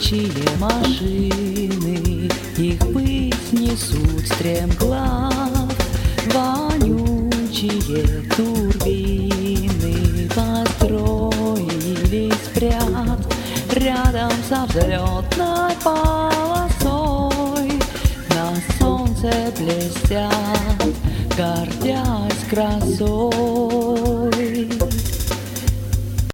Летучие машины, их пыть несут стремглав. Вонючие турбины построились в ряд рядом со взлетной полосой. На солнце блестят, гордясь красой.